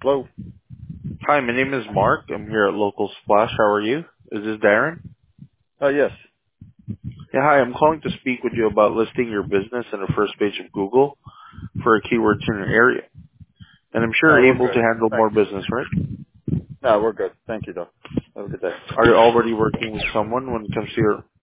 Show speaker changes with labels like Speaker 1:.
Speaker 1: Hello?
Speaker 2: Hi, my name is Mark. I'm here at Local Splash. How are you? Is this Darren?
Speaker 1: Yes.
Speaker 2: Yeah, hi. I'm calling to speak with you about listing your business on the first page of Google for a keyword in your area. And I'm sure
Speaker 1: No,
Speaker 2: you're
Speaker 1: we're
Speaker 2: able to
Speaker 1: good.
Speaker 2: handle
Speaker 1: Thank
Speaker 2: more
Speaker 1: you.
Speaker 2: business, right?
Speaker 1: No, we're good. Thank you, though. Have a good day.
Speaker 2: Are you already working with someone when it comes to your